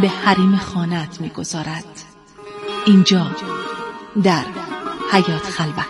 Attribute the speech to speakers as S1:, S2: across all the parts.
S1: به حریم خانه‌ات می‌گذارد. اینجا در حیات خلوت.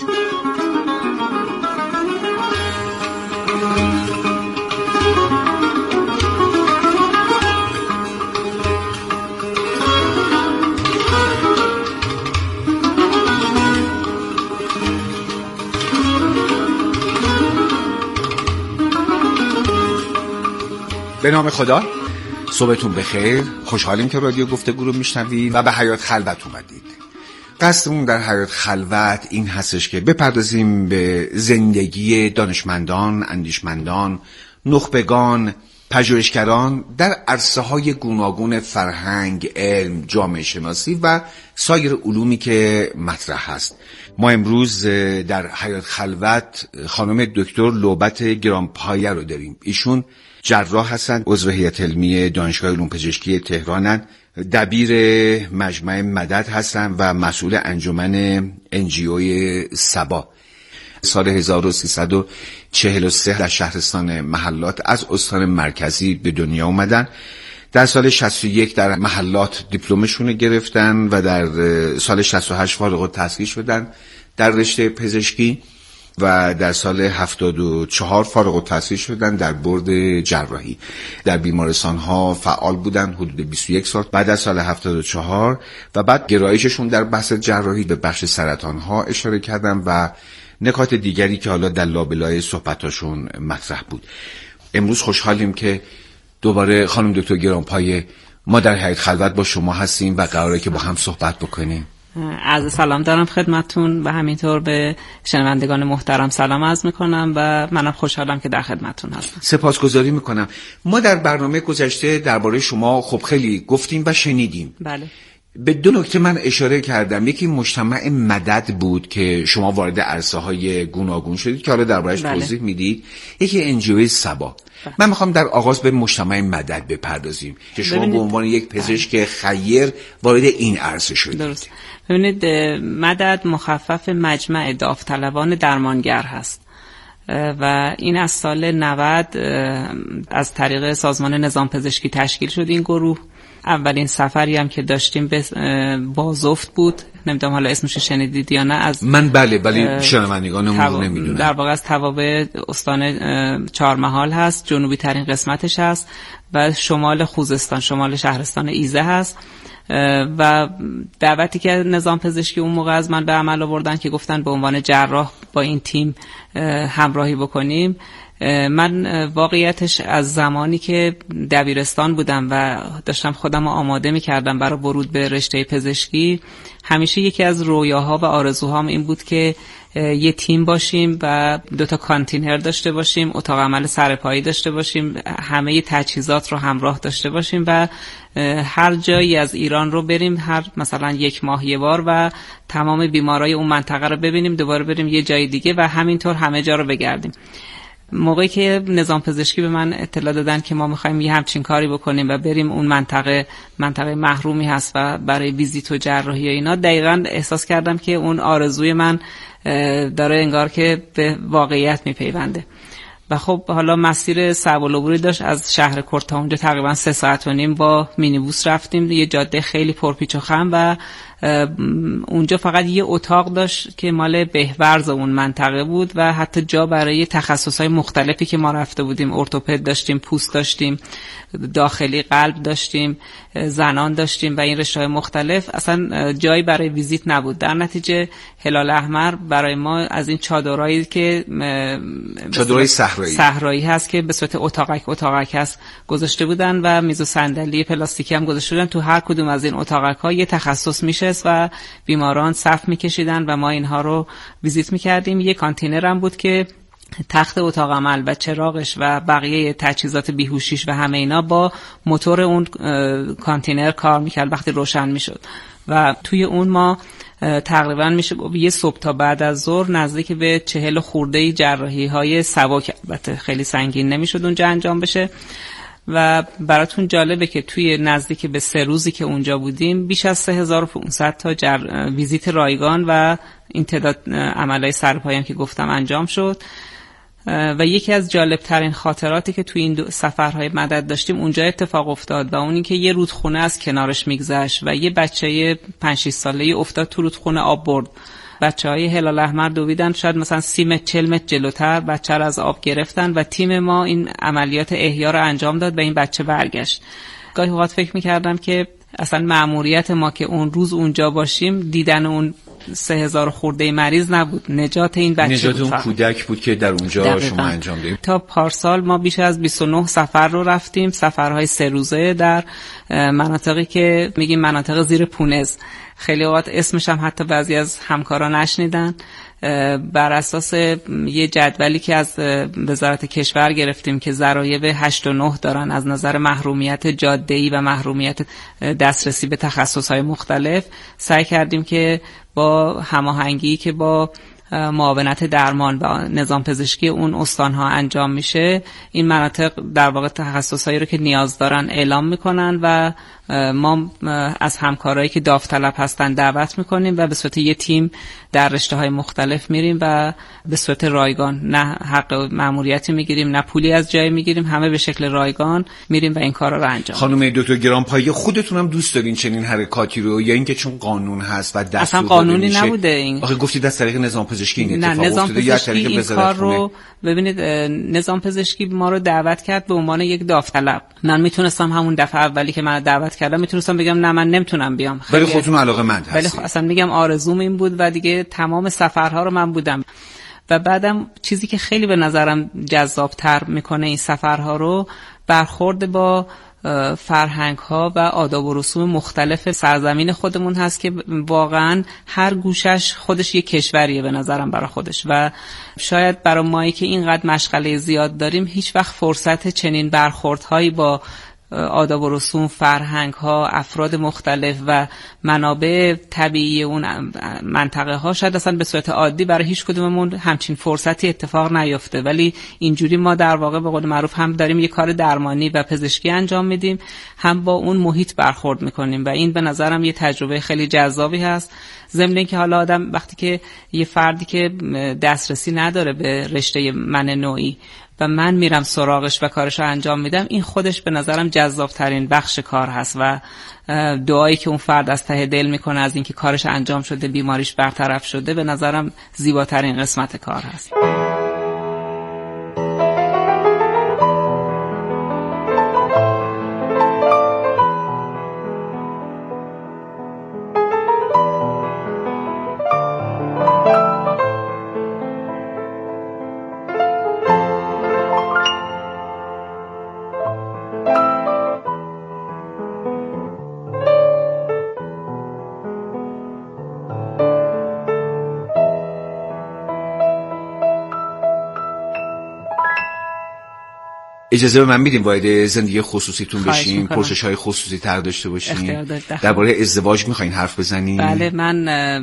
S2: به نام خدا، صبحتون بخیر. خوشحالیم که رادیو گفتگو رو میشنوید و به حیات خلوت اومدید. قصدمون در حیات خلوت این هستش که بپردازیم به زندگی دانشمندان، اندیشمندان، نخبگان، پژوهشگران در عرصه‌های گوناگون فرهنگ، علم، جامعه شناسی و سایر علومی که مطرح هست. ما امروز در حیات خلوت خانم دکتر لعبت گرانپایه رو داریم. ایشون جراح هستند، عضو هیئت علمی دانشگاه علوم پزشکی تهرانند، دبیر مجمع مدد هستند و مسئول انجمن NGO سبا. سال 1343 در شهرستان محلات از استان مرکزی به دنیا اومدن. در سال 61 در محلات دیپلمشون گرفتن و در سال 68 فارغ التحصیل شدن در رشته پزشکی و در سال 74 فارغ التحصیل شدن در برد جراحی. در بیمارستان ها فعال بودن حدود 21 سال. بعد از سال 74 و بعد گرایششون در بحث جراحی به بخش سرطان ها اشاره کردن و نکات دیگری که حالا در لابلای صحبتاشون مطرح بود. امروز خوشحالیم که دوباره خانم دکتر گرانپایه ما در حیات خلوت با شما هستیم و قراره که با هم صحبت بکنیم.
S3: عرض سلام دارم خدمتتون و همینطور به شنوندگان محترم سلام عرض میکنم و منم خوشحالم که در خدمتتون هستم.
S2: سپاسگزاری میکنم. ما در برنامه گذشته درباره شما خب خیلی گفتیم و شنیدیم.
S3: بله.
S2: به دو نکته من اشاره کردم. یکی مجتمع مدد بود که شما وارد عرصه‌های گوناگون شدید که حالا دربارش توضیح میدید. یکی NGO سبا. من میخوام در آغاز به مجتمع مدد بپردازیم که شما به عنوان یک پزشک خیر وارد این عرصه شدید.
S3: درست. ببینید، مدد مخفف مجمع داوطلبان درمانگر هست و این از سال 90 از طریق سازمان نظام پزشکی تشکیل شد. این گروه اولین سفری هم که داشتیم به بازفت بود. نمیدونم حالا اسمش شنیدید یا نه. از
S2: من بله شنوندگانمون نمیدونم.
S3: در واقع از توابع استان چهارمحال هست، جنوبی ترین قسمتش هست و شمال خوزستان، شمال شهرستان ایزه هست. و دعوتی که نظام پزشکی اون موقع از من به عمل آوردن که گفتن به عنوان جراح با این تیم همراهی بکنیم. من واقعیتش از زمانی که دبیرستان بودم و داشتم خودم رو آماده می‌کردم برای ورود به رشته پزشکی، همیشه یکی از رویاها و آرزوهام این بود که یه تیم باشیم و 2 کانتینر داشته باشیم، اتاق عمل سرپایی داشته باشیم، همه تجهیزات رو همراه داشته باشیم و هر جایی از ایران رو بریم، هر مثلا 1 ماه یه بار و تمام بیمارای اون منطقه رو ببینیم، دوباره بریم یه جای دیگه و همینطور همه جا رو بگردیم. موقعی که نظام پزشکی به من اطلاع دادن که ما می‌خوایم یه همچین کاری بکنیم و بریم اون منطقه محرومی هست و برای ویزیت و جراحی و اینا، دقیقاً احساس کردم که اون آرزوی من داره انگار که به واقعیت میپیونده. و خب حالا مسیر صعب العبوری داشت. از شهر کرد تا اونجا تقریبا 3 ساعت و نیم با مینیبوس رفتیم، یه جاده خیلی پرپیچ و خم و اونجا فقط یه اتاق داشت که مال بهورز اون منطقه بود و حتی جا برای تخصصهای مختلفی که ما رفته بودیم، ارتوپد داشتیم، پوست داشتیم، داخلی قلب داشتیم، زنان داشتیم و این رشته‌های مختلف، اصلا جایی برای ویزیت نبود. در نتیجه هلال احمر برای ما از این چادرایی که
S2: چادرای
S3: صحرایی هست که به صورت اتاقک هست گذاشته بودن و میز و صندلی پلاستیکی هم گذاشته بودن. تو هر کدوم از این اتاقک‌ها یه تخصص میشست و بیماران صف میکشیدن و ما اینها رو ویزیت میکردیم. یه کانتینر هم بود که تخت اتاق عمل و چراغش و بقیه تجهیزات بیهوشیش و همه اینا با موتور اون کانتینر کار میکرد وقتی روشن میشد و توی اون ما تقریبا میشه یه صبح تا بعد از ظهر نزدیک به 40 خورده جراحی های سبک، البته خیلی سنگین نمیشد اونجا انجام بشه. و براتون جالبه که توی نزدیک به 3 روزی که اونجا بودیم بیش از 3500 تا ویزیت رایگان و این تعداد عملهای سرپایی هم که گفتم انجام شد. و یکی از جالب ترین خاطراتی که توی این سفرهای مدد داشتیم اونجا اتفاق افتاد و اون این که یه رودخونه از کنارش میگذشت و یه بچه 5-6 ساله‌ای افتاد تو رودخونه، آب برد. بچه‌های هلال احمر دویدن، شاید مثلا 30 متر 40 متر جلوتر بچه رو از آب گرفتن و تیم ما این عملیات احیا رو انجام داد و این بچه برگشت. گاهی اوقات فکر می‌کردم که اصلا مأموریت ما که اون روز اونجا باشیم دیدن اون 3000 خورده مریض نبود، نجات این بچه
S2: نجات
S3: بود،
S2: اون کودک بود که در اونجا
S3: دقیقا.
S2: شما انجام دادید.
S3: تا پارسال ما بیش از 29 سفر رو رفتیم، سفرهای 3 روزه در مناطقی که میگیم مناطق زیر پونز. خیلی اوقات اسمش هم حتی بعضی از همکاران نشنیدن. بر اساس یه جدولی که از وزارت کشور گرفتیم که ضرایب 8 و 9 دارن از نظر محرومیت جاده‌ای و محرومیت دسترسی به تخصص‌های مختلف، سعی کردیم که با هماهنگی که با معاونت درمان و نظام پزشکی اون استان‌ها انجام میشه، این مناطق در واقع تخصصایی رو که نیاز دارن اعلام میکنن و ما از همکارایی که داوطلب هستن دعوت میکنیم و به صورت یه تیم در رشته‌های مختلف میریم و به صورت رایگان، نه حق مأموریتی میگیریم نه پولی از جایی میگیریم، همه به شکل رایگان میریم و این کارا رو انجام.
S2: خانم دکتر گرانپایه، خودتون هم دوست دارین چنین حرکاتی رو یا اینکه چون قانون هست و دستور
S3: اصلا قانونی نبوده این؟
S2: آخه گفتید از طریق نظام پزشکی این اتفاق
S3: نه، نظام
S2: افتاده یا از
S3: پزشکی
S2: طریق
S3: این
S2: وزارت
S3: کار رو ببینید، نظام پزشکی ما رو دعوت کرد به عنوان یک داوطلب. من میتونستم همون دفعه اولی که من دعوت کردم میتونستم بگم نه من نمیتونم بیام،
S2: ولی خودتون علاقه‌مند هستید.
S3: ولی اصلا میگم آرزوم این بود و دیگه تمام سفرها رو من بودم. و بعدم چیزی که خیلی به نظرم جذاب‌تر میکنه این سفرها رو، برخورد با فرهنگ ها و آداب و رسوم مختلف سرزمین خودمون هست که واقعا هر گوشش خودش یک کشوریه به نظرم برای خودش و شاید برای مایی که اینقدر مشغله زیاد داریم هیچ وقت فرصت چنین برخوردهایی با آداب و رسوم، فرهنگ ها، افراد مختلف و منابع طبیعی اون منطقه ها شاید اصلا به صورت عادی برای هیچ کدوممون همچین فرصتی اتفاق نیفته، ولی اینجوری ما در واقع به قول معروف هم داریم یه کار درمانی و پزشکی انجام میدیم، هم با اون محیط برخورد میکنیم و این به نظرم یه تجربه خیلی جذابی هست. ضمن اینکه حالا آدم وقتی که یه فردی که دسترسی نداره به رشته من نوعی و من میرم سراغش و کارشو انجام میدم، این خودش به نظرم جذاب ترین بخش کار هست و دعایی که اون فرد از ته دل میکنه از اینکه کارش انجام شده، بیماریش برطرف شده، به نظرم زیباترین قسمت کار هست.
S2: اجازه به من میدین وارد زندگی خصوصیتون بشیم، پرسش‌های خصوصی تر داشته باشیم؟ درباره ازدواج میخواین حرف بزنین؟
S3: بله، من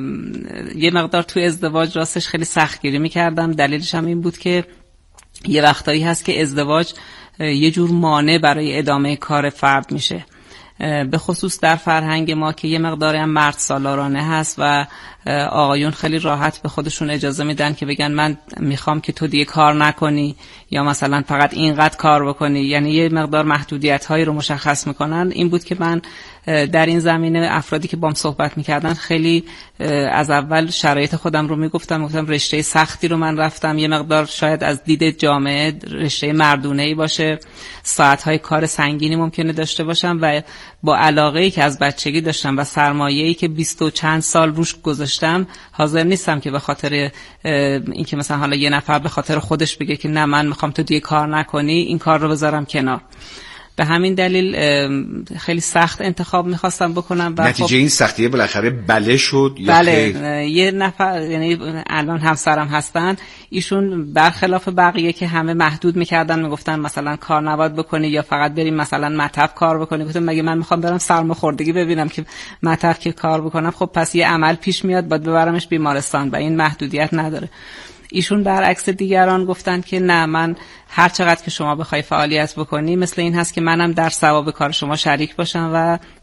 S3: یه مقدار توی ازدواج راستش خیلی سختگیری میکردم. دلیلش هم این بود که یه وقتایی هست که ازدواج یه جور مانع برای ادامه کار فرد میشه، به خصوص در فرهنگ ما که یه مقداری هم مرد سالارانه هست و آقایون خیلی راحت به خودشون اجازه میدن که بگن من میخوام که تو دیگه کار نکنی یا مثلا فقط اینقدر کار بکنی، یعنی یه مقدار محدودیت هایی رو مشخص میکنن. این بود که من در این زمینه افرادی که بام صحبت میکردن خیلی از اول شرایط خودم رو میگفتم رشته سختی رو من رفتم، یه مقدار شاید از دید جامعه رشته مردونه‌ای باشه، ساعت‌های کار سنگینی ممکنه داشته باشم و با علاقه‌ای که از بچگی داشتم و سرمایه‌ای که 20 و چند سال روش گذاشتم، حاضر نیستم که به خاطر اینکه مثلا حالا یه نفر به خاطر خودش بگه که نه من میخوام تو دیگه کار نکنی، این کار رو بذارم کنار. به همین دلیل خیلی سخت انتخاب میخواستم بکنم و
S2: نتیجه این سختیه بالاخره بله شد یا
S3: بله، یه نفر یعنی الان همسرم هستن، ایشون برخلاف بقیه که همه محدود میکردن، میگفتن مثلا کار نباید بکنی یا فقط بریم مثلا مطب کار بکنی، گفتم مگه من میخوام برم سرماخوردگی ببینم که مطب که کار بکنم؟ خب پس یه عمل پیش میاد باید ببرمش بیمارستان و این محدودیت نداره. ایشون برعکس دیگران گفتن که نه، من هر چقدر که شما بخوای فعالیت بکنی مثل این هست که منم در ثواب کار شما شریک باشم و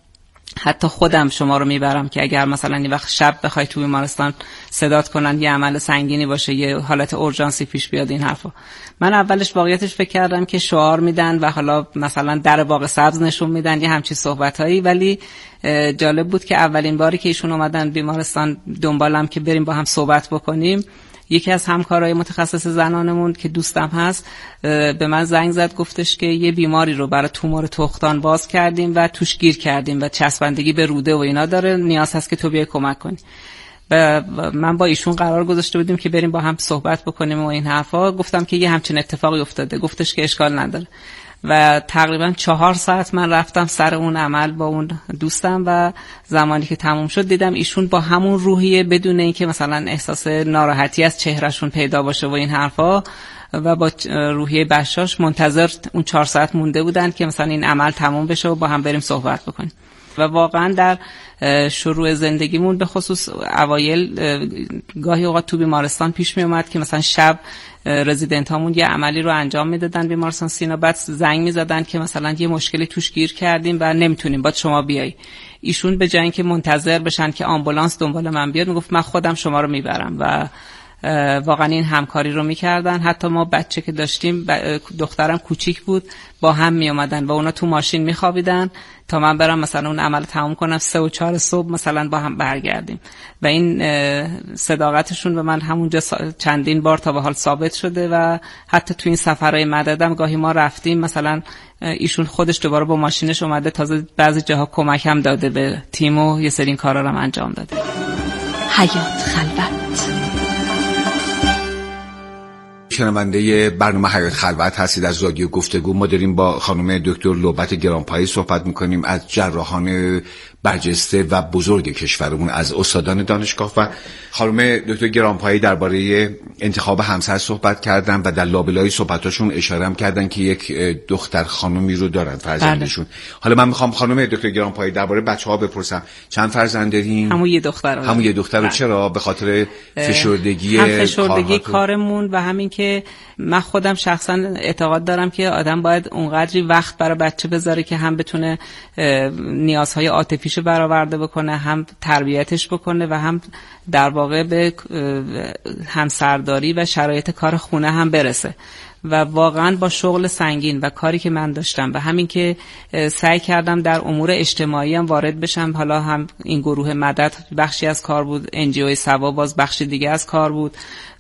S3: حتی خودم شما رو میبرم که اگر مثلا یه وقت شب بخوای تو بیمارستان صدات کنن یه عمل سنگینی باشه، یه حالت اورژانسی پیش بیاد، این حرفا. من اولش واقعیتش فکر کردم که شعار میدن و حالا مثلا در باغ سبز نشون میدن، یه همچین صحبتایی. ولی جالب بود که اولین باری که ایشون اومدن بیمارستان دنبالم که بریم با هم صحبت بکنیم، یکی از همکارای متخصص زنانمون که دوستم هست به من زنگ زد، گفتش که یه بیماری رو برای تومور تخمدان باز کردیم و توش گیر کردیم و چسبندگی به روده و اینا داره، نیاز هست که تو بیای کمک کنی. و من با ایشون قرار گذاشته بودیم که بریم با هم صحبت بکنیم و این حرفا. گفتم که یه همچین اتفاقی افتاده. گفتش که اشکال نداره. و تقریبا 4 ساعت من رفتم سر اون عمل با اون دوستم و زمانی که تموم شد دیدم ایشون با همون روحیه، بدون اینکه مثلا احساس ناراحتی از چهرهشون پیدا باشه و این حرفا، و با روحیه بشاش منتظر اون 4 ساعت مونده بودن که مثلا این عمل تموم بشه و با هم بریم صحبت بکنیم. و واقعا در شروع زندگیمون به خصوص اوایل گاهی اوقات تو بیمارستان پیش می اومد که مثلا شب رزیدنت هامون یه عملی رو انجام میدادن بیمارستان سینا، بعد زنگ میزدن که مثلا یه مشکلی توش گیر کردیم و نمیتونیم، باید شما بیایی. ایشون به جای اینکه منتظر بشن که آمبولانس دنبال من بیاد، میگفت من خودم شما رو میبرم. و واقعا این همکاری رو میکردن. حتی ما بچه که داشتیم، دخترم کوچیک بود، با هم میومدن و اونا تو ماشین میخوابیدن تا من برم مثلا اون عمل تموم کنم 3 و 4 صبح مثلا با هم برگردیم. و این صداقتشون به من همونجا چندین بار تا به حال ثابت شده. و حتی تو این سفرهای مددم گاهی ما رفتیم، مثلا ایشون خودش دوباره با ماشینش اومده، تازه بعضی جاها کمک هم داده به تیم و یه سری کارا رو هم انجام داده.
S1: حیات خلوت.
S2: شنونده برنامه حیات خلوت هستید از رادیو گفتگو. ما داریم با خانم دکتر لعبت گرانپایی صحبت میکنیم، از جراحان برجسته و بزرگ کشورمون، از استادان دانشگاه. و خانم دکتر گرانپایی درباره انتخاب همسر صحبت کردن و در لابلای صحبتاشون اشاره هم کردن که یک دختر خانومی رو دارن، فرزندشون. حالا من میخوام خانم دکتر گرانپایی درباره بچه‌ها بپرسم. چند فرزند دارین؟
S3: همون یه دختر.
S2: همون یه دختر. چرا؟ به خاطر فشردگی
S3: کارمون و همین که من خودم شخصا اعتقاد دارم که آدم باید اونقدری وقت برای بچه بذاره که هم بتونه نیازهای عاطفیشو برآورده بکنه، هم تربیتش بکنه و هم در واقع به همسرداری و شرایط کار خونه هم برسه. و واقعا با شغل سنگین و کاری که من داشتم و همین که سعی کردم در امور اجتماعی هم وارد بشم، حالا هم این گروه مدد بخشی از کار بود، NGO سوا باز بخش دیگه از کار بود،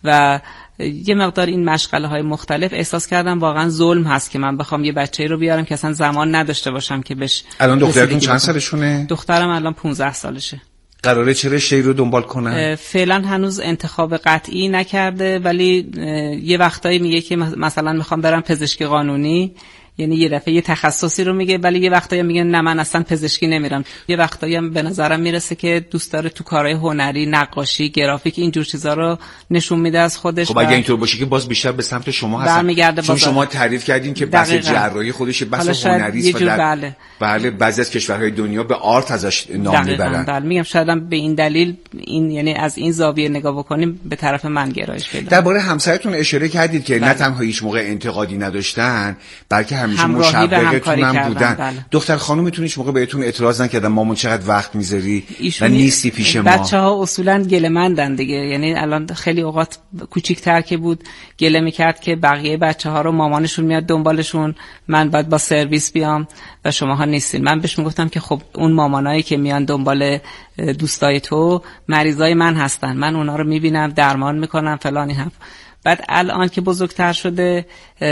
S3: و یه مقدار این مشغله های مختلف احساس کردم واقعا ظلم هست که من بخوام یه بچه‌ای رو بیارم که اصلا زمان نداشته باشم که بهش.
S2: الان دخترتون چند سالشونه؟
S3: دخترم الان 15 سالشه.
S2: قراره چه رشته‌ای رو دنبال کنه؟
S3: فعلا هنوز انتخاب قطعی نکرده، ولی یه وقتایی میگه که مثلا میخوام برم پزشکی قانونی، یعنی یه دفعه یه تخصصی رو میگه، ولی یه وقتایی میگه نه من اصلا پزشکی نمیرم. یه وقتایی هم به نظرم میرسه که دوست داره تو کارهای هنری، نقاشی، گرافیک، اینجور چیزا رو نشون میده از خودش.
S2: خب اگه اینطور باشه که باز بیشتر به سمت شما هستن، چون شما تعریف کردین که بحث جراحی خودش بحث هنری است و بله بعضی از کشورهای دنیا به آرت ازش نام میبرن.
S3: بله میگم شاید به این دلیل این، یعنی از این زاویه نگاه بکنیم به طرف من گرایش پیدا.
S2: درباره همسرتون اشاره کردید که نه تنها هیچ موقع انتقادی نداشتن، بلکه همیشه مشوقتون هم بودن. دختر خانومتون هیچ موقع بهتون اعتراض نکردن مامون چقدر وقت میذاری و نیستی پیش ما؟
S3: بچه‌ها اصولا گله‌مندن دیگه، یعنی الان خیلی اوقات کوچیک‌تر که بود گله میکرد که بقیه بچه‌ها رو مامانشون میاد دنبالشون، من باید با سرویس بیام و شماها نیستین. من بهش میگفتم که خب اون مامانایی که میان دنبال دوستای تو مریضای من هستن، من اونا رو میبینم، درمان میکنم فلانی هم. بعد الان که بزرگتر شده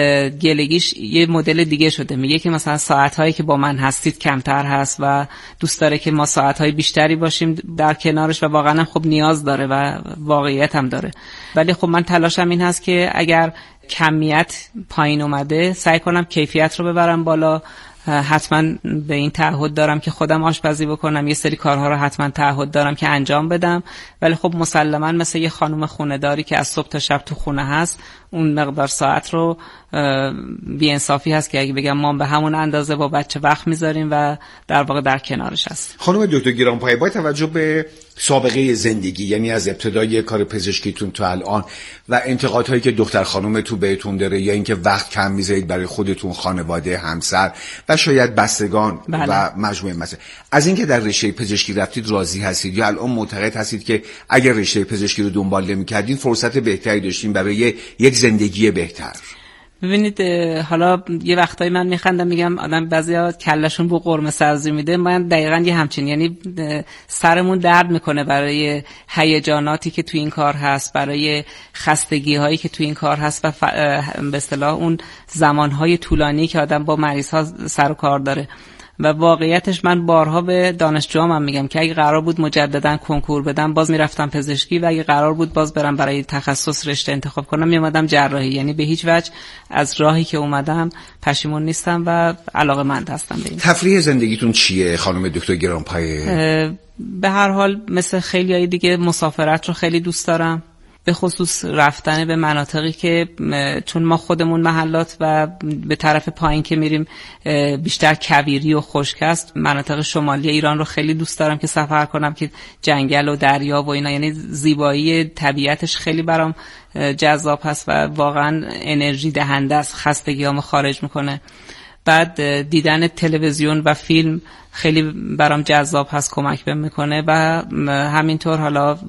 S3: گلگیش یه مدل دیگه شده، میگه که مثلا ساعت‌هایی که با من هستید کمتر هست و دوست داره که ما ساعت‌های بیشتری باشیم در کنارش، و واقعا خب نیاز داره و واقعیت هم داره. ولی خب من تلاشم این هست که اگر کمیت پایین اومده سعی کنم کیفیت رو ببرم بالا. حتما به این تعهد دارم که خودم آشپزی بکنم، یه سری کارها رو حتما تعهد دارم که انجام بدم، ولی خب مسلما مثل یه خانم خونه‌داری که از صبح تا شب تو خونه هست، اون مقدار ساعت رو بی‌انصافی هست که اگه بگم ما به همون اندازه با بچه وقت میذاریم و در واقع در کنارش هست.
S2: خانم دکتر گرانپایه، با توجه به سابقه زندگی، یعنی از ابتدای کار پزشکیتون تا الان و انتقادهایی که دختر خانم تو بهتون داره، یا اینکه وقت کم میذارید برای خودتون، خانواده، همسر و شاید بستگان و مجموعه مسائل، از اینکه در رشته پزشکی رفتید راضی هستید یا الان معتقد هستید که اگر رشته پزشکی رو دنبال نمی‌کردین فرصت بهتری داشتین برای یک زندگی بهتر؟
S3: ببینید، حالا یه وقتایی من میخندم میگم آدم بعضیا کلشون بو قرمه سبزی میده، من دقیقاً یه همچین، یعنی سرمون درد میکنه برای هیجاناتی که تو این کار هست، برای خستگی هایی که تو این کار هست و به اصطلاح اون زمانهای طولانی که آدم با مریض ها سر و کار داره. و واقعیتش من بارها به دانشجوام هم میگم که اگه قرار بود مجددا کنکور بدم باز میرفتم پزشکی، و اگه قرار بود باز برم برای تخصص رشته انتخاب کنم میومدم جراحی. یعنی به هیچ وجه از راهی که اومدم پشیمون نیستم و علاقه‌مند هستم به این.
S2: تفریح زندگیتون چیه خانم دکتر گرانپایه؟
S3: به هر حال مثل خیلیای دیگه مسافرت رو خیلی دوست دارم، به خصوص رفتن به مناطقی که چون ما خودمون محلات و به طرف پایین که میریم بیشتر کویری و خشک است، مناطق شمالی ایران رو خیلی دوست دارم که سفر کنم، که جنگل و دریا و اینا، یعنی زیبایی طبیعتش خیلی برام جذاب هست و واقعا انرژی دهنده است، خستگیامو خارج میکنه. بعد دیدن تلویزیون و فیلم خیلی برام جذاب هست، کمک بهم میکنه. و همینطور حالا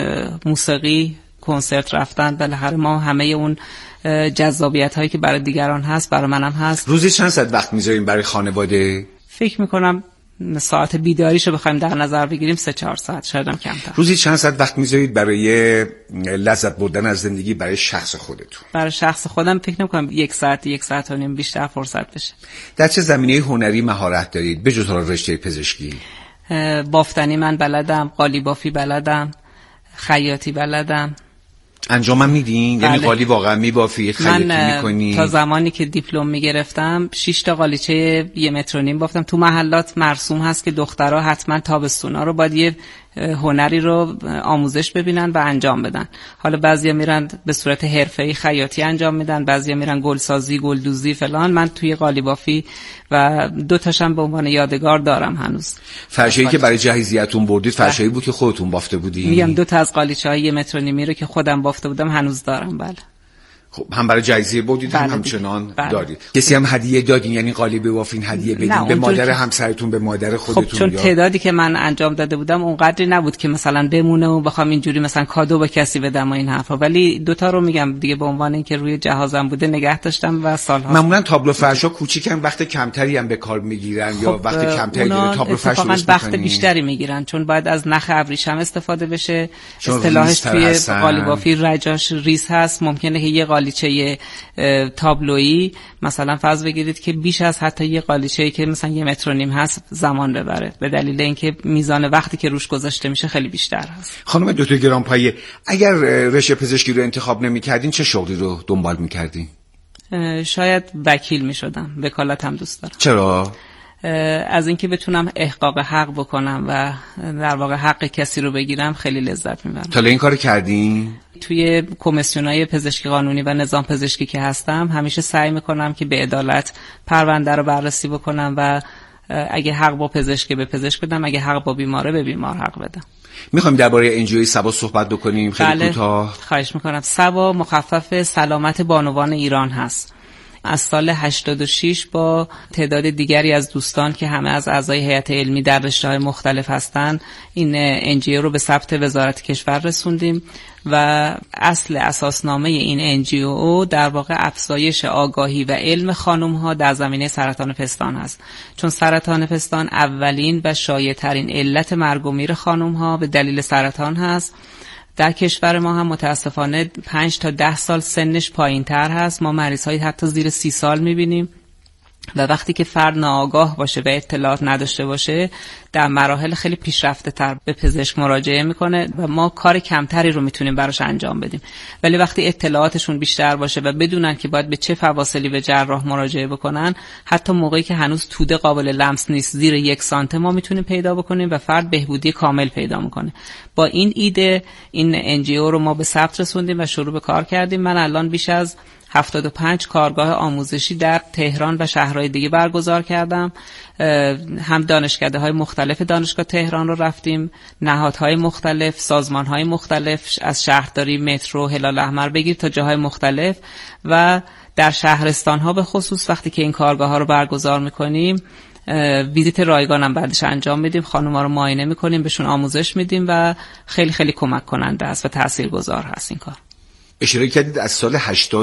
S3: موسیقی، کنسرت رفتن، بالاخره ما همه اون جذابیت هایی که برای دیگران هست برای منم هست.
S2: روزی چند ساعت وقت میذاریم برای خانواده؟
S3: فکر میکنم ساعت بیداریشو بخوایم در نظر بگیریم 3-4 ساعت، شاید هم کمتر.
S2: روزی چند ساعت وقت میذارید برای لذت بردن از زندگی برای شخص خودتون؟
S3: برای شخص خودم فکر نمیکنم 1 ساعت و نیم بیشتر فرصت بشه.
S2: در چه زمینه هنری مهارت دارید به جز رشته پزشکی؟
S3: بافتنی من بلدم، قالی بافی بلدم، خیاطی بلدم.
S2: انجامم میدین؟ یعنی قالی واقعا میبافید، خیاطی میکنید؟
S3: تا زمانی که دیپلم میگرفتم 6 تا قالیچه 1.5 متر بافتم. تو محلات مرسوم هست که دخترها حتما تابستونا رو باید یه هنری رو آموزش ببینن و انجام بدن. حالا بعضیا میرن به صورت حرفه‌ای خیاطی انجام میدن، بعضیا میرن گلسازی، گلدوزی فلان. من توی قالی بافی و 2 تاشم به عنوان یادگار دارم هنوز.
S2: فرشایی که برای جهیزیتون بردید فرشایی بود که خودتون بافته بودین؟
S3: میگم 2 تا از قالیچه‌های 1.5 متر رو که خودم بافته بودم هنوز دارم. بله.
S2: خب هم برای جایزه بودید هم همچنان دارید. کسی هم هدیه دادین؟ یعنی قالی ببافین هدیه بدین به مادر همسرتون، به مادر خودتون؟
S3: خب چون تعدادی که من انجام داده بودم اونقدری نبود که مثلا بمونه و بخوام اینجوری مثلا کادو به کسی بدم و این حرفا، ولی 2 تا رو میگم دیگه به عنوان اینکه روی جهازم بوده نگه داشتم و سالها.
S2: معمولا تابلو فرشا کوچیکن، وقت کمتری هم به کار میگیرن. خب یا وقت کمتری داره تابلو فرش درست میکنن؟
S3: وقت بیشتری میگیرن چون باید از نخ ابریشم استفاده بشه. اصطلاحش توی قالی بافی رجاش ریز هست. ممکنه که یه قالیچه تابلویی مثلا فرض بگیرید که بیش از حتی یه قالیچه‌ای که مثلا 1.5 متر هست زمان ببره، به دلیل اینکه میزان وقتی که روش گذاشته میشه خیلی بیشتر هست.
S2: خانم دکتر گرانپایه، اگر رشته پزشکی رو انتخاب نمی‌کردین چه شغلی رو دنبال می‌کردین؟
S3: شاید وکیل می‌شدم. وکالت هم دوست دارم.
S2: چرا؟
S3: از اینکه بتونم احقاق حق بکنم و در واقع حق کسی رو بگیرم خیلی لذت میبرم.
S2: تا این کارو کردین؟
S3: توی کمیسیونای پزشکی قانونی و نظام پزشکی که هستم همیشه سعی میکنم که به عدالت پرونده رو بررسی بکنم و اگه حق با پزشک به پزشک بدم، اگه حق با بیماره به بیمار حق بدم.
S2: میخوایم درباره انجیوی سبا صحبت بکنیم خیلی کوتاه.
S3: خواهش میکنم. سبا مخفف سلامت بانوان ایران هست. از سال 86 با تعداد دیگری از دوستان که همه از اعضای هیئت علمی در رشته‌های مختلف هستند این انجیو رو به ثبت وزارت کشور رسوندیم و اصل اساسنامه این انجیو در واقع افزایش آگاهی و علم خانم‌ها در زمینه سرطان پستان است، چون سرطان پستان اولین و شایع‌ترین علت مرگ و میر خانم‌ها به دلیل سرطان هست. در کشور ما هم متاسفانه 5 تا 10 سال سنش پایین تر هست. ما مریض های حتی زیر 30 سال میبینیم و وقتی که فرد ناآگاه باشه و اطلاعات نداشته باشه در مراحل خیلی پیشرفته تر به پزشک مراجعه میکنه و ما کار کمتری رو میتونیم براش انجام بدیم. ولی وقتی اطلاعاتشون بیشتر باشه و بدونن که باید به چه فواصلی به جراح مراجعه بکنن، حتی موقعی که هنوز توده قابل لمس نیست، زیر 1 سانته ما میتونیم پیدا بکنیم و فرد بهبودی کامل پیدا میکنه. با این ایده این NGO رو ما به ثبت رسوندیم و شروع به کار کردیم. من الان بیش از 75 کارگاه آموزشی در تهران و شهرهای دیگه برگزار کردم. هم دانشکده‌های مختلف دانشگاه تهران رو رفتیم، نهادهای مختلف، سازمانهای مختلف، از شهرداری، مترو، هلال احمر بگیر تا جاهای مختلف، و در شهرستان‌ها به خصوص وقتی که این کارگاه‌ها رو برگزار می‌کنیم ویزیت رایگان هم بعدش انجام میدیم، خانم‌ها رو معاینه می‌کنیم، بهشون آموزش میدیم و خیلی خیلی کمک کننده است و تاثیرگذار هست این کار.
S2: اشاره کردید از سال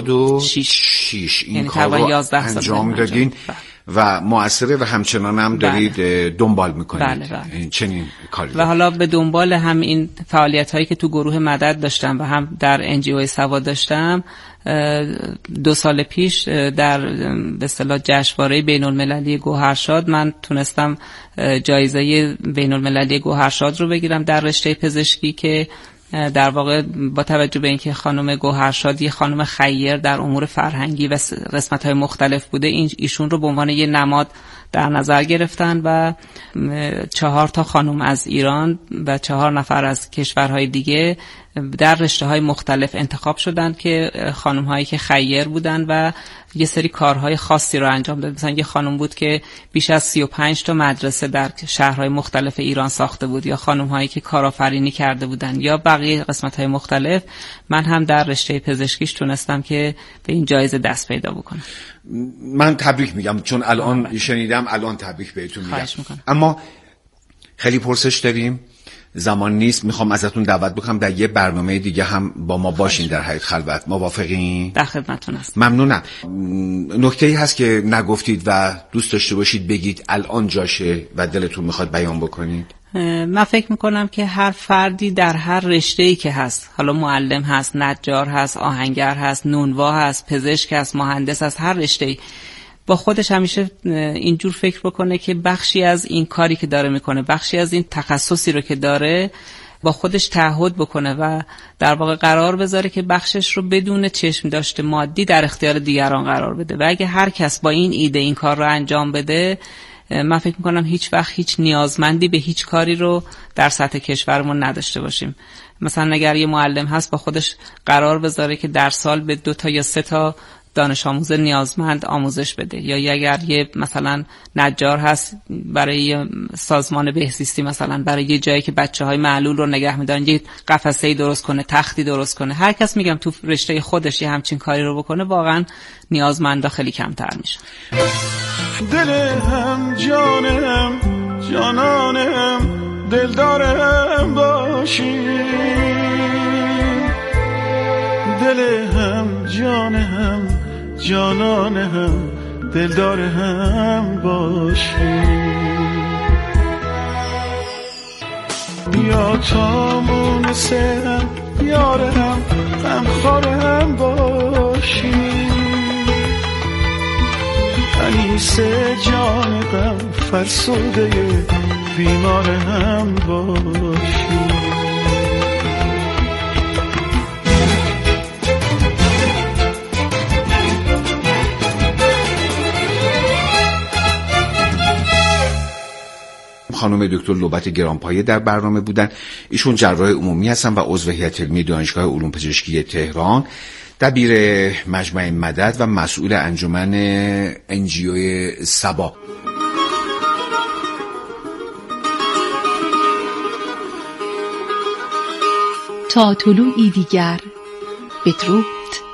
S2: 86 این کار رو انجام دادین و مؤثره و همچنان هم دارید دنبال میکنید.
S3: بله.
S2: چنین کاری
S3: و حالا به دنبال هم این فعالیت هایی که تو گروه مدد داشتم و هم در NGO سواد داشتم، 2 سال پیش در به اصطلاح جشنواره بین‌المللی گوهرشاد من تونستم جایزه بین‌المللی گوهرشاد رو بگیرم در رشته پزشکی، که در واقع با توجه به اینکه خانم گوهرشاد یه خانم خیر در امور فرهنگی و قسمت‌های مختلف بوده، ایشون رو به عنوان یه نماد در نظر گرفتن و 4 تا خانم از ایران و 4 نفر از کشورهای دیگه در رشته‌های مختلف انتخاب شدند که خانم‌هایی که خیر بودن و یه سری کارهای خاصی رو انجام داد. مثلا یه خانم بود که بیش از 35 تا مدرسه در شهرهای مختلف ایران ساخته بود، یا خانم‌هایی که کارآفرینی کرده بودن، یا بقیه قسمت‌های مختلف. من هم در رشته پزشکیش تونستم که به این جایزه دست پیدا بکنم.
S2: من تبریک میگم، چون الان شنیدم، الان تبریک بهتون میگم. اما خیلی پرسش داریم، زمان نیست. میخوام ازتون دعوت بکنم در یه برنامه دیگه هم با ما باشین در حیات خلوت. موافقین؟
S3: در خدمتتون هستم.
S2: ممنونم. نکته‌ای هست که نگفتید و دوست داشته باشید بگید الان جاشه و دلتون میخواد بیان بکنید؟
S3: من فکر میکنم که هر فردی در هر رشته‌ای که هست، حالا معلم هست، نجار هست، آهنگر هست، نونوا هست، پزشک هست، مهندس هست، هر رشته‌ای با خودش همیشه اینجور فکر بکنه که بخشی از این کاری که داره میکنه، بخشی از این تخصصی رو که داره با خودش تعهد بکنه و در واقع قرار بذاره که بخشش رو بدون چشم داشته مادی در اختیار دیگران قرار بده. و اگه هر کس با این ایده این کار رو انجام بده، من فکر میکنم هیچ وقت هیچ نیازمندی به هیچ کاری رو در سطح کشورمون نداشته باشیم. مثلا اگر یه معلم هست با خودش قرار بذاره که در سال به 2 تا یا 3 تا دانش آموز نیازمند آموزش بده، یا اگر یه مثلا نجار هست برای یه سازمان بهزیستی، مثلا برای یه جایی که بچه‌های معلول رو نگه می‌دارن یه قفسه‌ای درست کنه، تختی درست کنه، هر کس میگم تو رشته خودش یه همچین کاری رو بکنه، واقعا نیازمندا خیلی کمتر میشه.
S4: دلم جانم جانانم دلدارم باشی، دلم جانم جانانم دلدارم باشی، بیا تا مونسم یارم غمخوارم باشی، انیس جان غم فرسوده بیمارم باشی.
S2: خانم دکتر لوبت گرانپایه در برنامه بودن. ایشون جراح عمومی هستن و عضو هیئت علمی دانشگاه علوم پزشکی تهران، دبیر مجمع مدد و مسئول انجمن NGO سبا.
S1: تا طلوعی دیگر بدرود.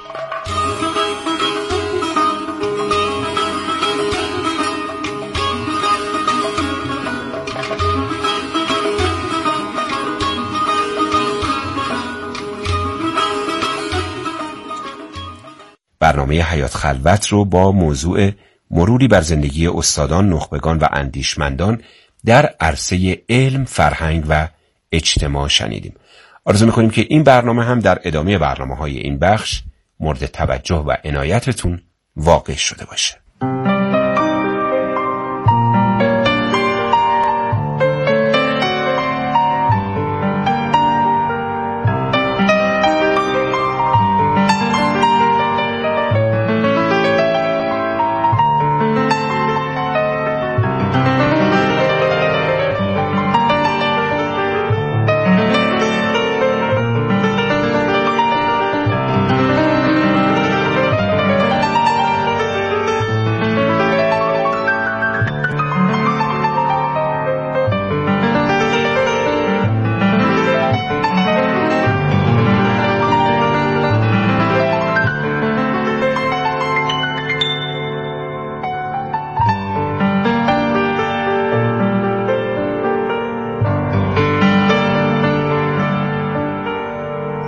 S5: برنامه حیات خلوت رو با موضوع مروری بر زندگی استادان، نخبگان و اندیشمندان در عرصه علم، فرهنگ و اجتماع شنیدیم. آرزو می‌کنیم که این برنامه هم در ادامه برنامه‌های این بخش مورد توجه و عنایتتون واقع شده باشه.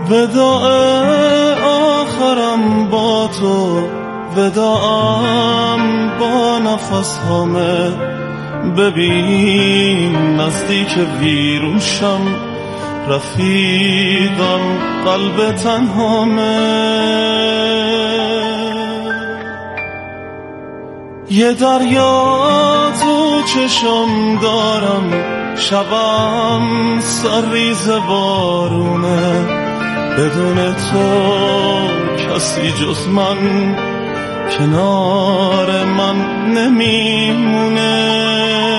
S4: وداع آخرم با تو، وداعم با نفس همه. ببین نزدیک ویرون شم، رفیقم قلب تنهامه. یه دریا تو چشم دارم، شبم سرریز بارونه. بدون تو کسی جز من کنار من نمیمونه.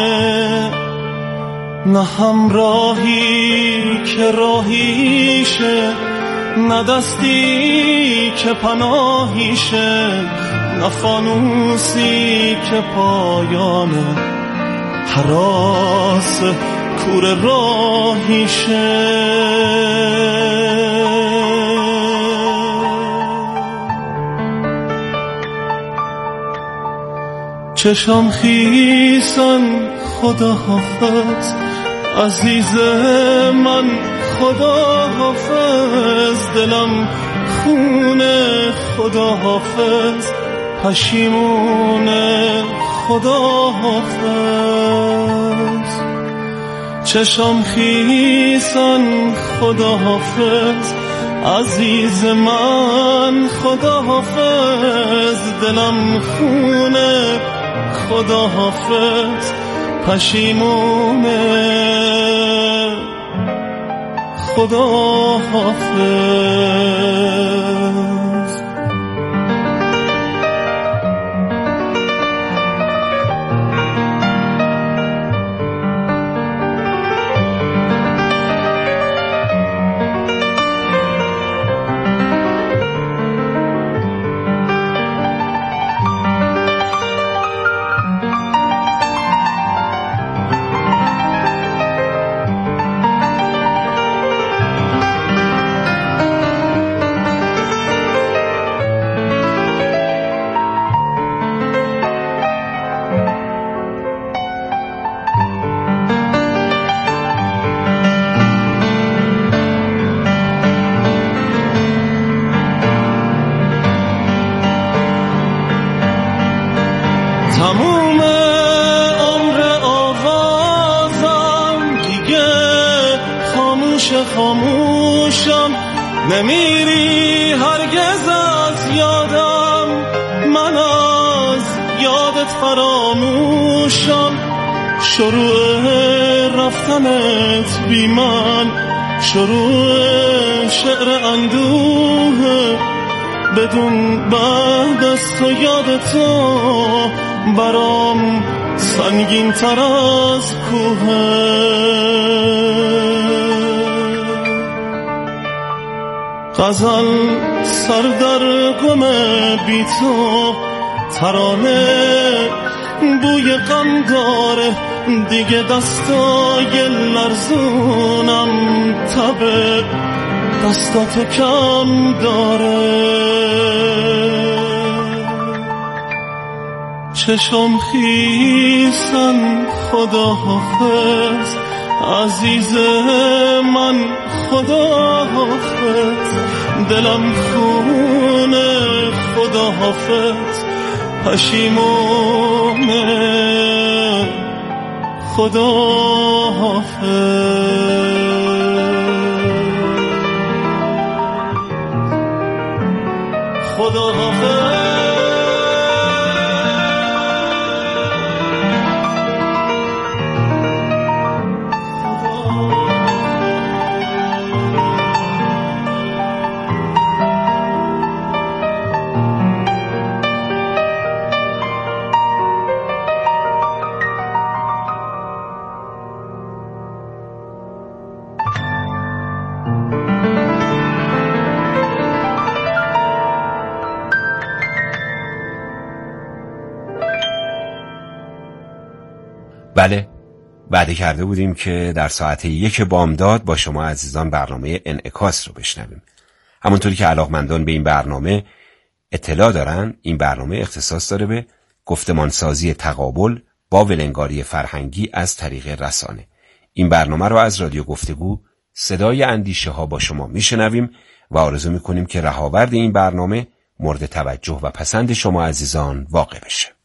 S4: نه همراهی که راهیشه، نه دستی که پناهیشه، نه فانوسی که پایانه هراس کور راهیشه. چشم خیسن خدا حافظ، عزیز من خدا حافظ. دلم خونه خدا حافظ، پشیمونه خدا حافظ. چشم خیسن خدا حافظ، عزیز من خدا حافظ. دلم خونه خدا حافظ، پشیمونه خدا حافظ. تموم عمر آوازم دیگه خاموشم، نمیری هرگز از یادم، من از یادت فراموشم. شروع رفتنت بی من، شروع شعر اندوه، بدون بعد از تو یاد تو برام سنگین تر از کوه. غزل سر در گم بی تو، ترانه بوی غم داره، دیگه دستای لرزونم تب دستاتو کم داره. چشم خیسن خدا حافظ، عزیز من خدا حافظ. دلم خونه خدا حافظ، پشیمونه خدا حافظ. خدا حافظ.
S5: بله، وعده کرده بودیم که در ساعت 1 بامداد با شما عزیزان برنامه انعکاس رو بشنویم. همونطوری که علاقمندان به این برنامه اطلاع دارن، این برنامه اختصاص داره به گفتمانسازی تقابل با ولنگاری فرهنگی از طریق رسانه. این برنامه رو از رادیو گفتگو صدای اندیشه ها با شما میشنویم و آرزو میکنیم که رهاورد این برنامه مورد توجه و پسند شما عزیزان واقع بشه.